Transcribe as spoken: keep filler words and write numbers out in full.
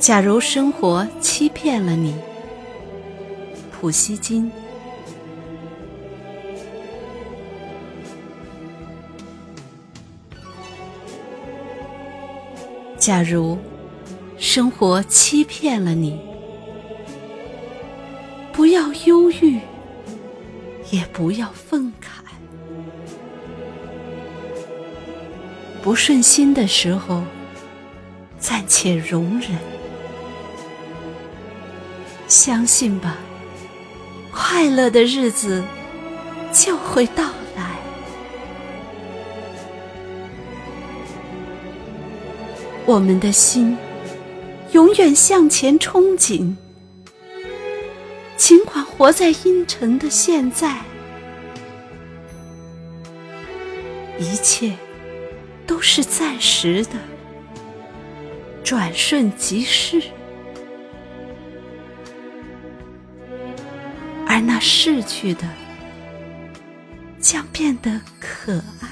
假如生活欺骗了你，普希金。假如生活欺骗了你，不要忧郁，也不要愤慨。不顺心的时候，暂且容忍。相信吧，快乐的日子就会到来。我们的心永远向前憧憬，尽管活在阴沉的现在，一切都是暂时的，转瞬即逝，而那逝去的将变得可爱。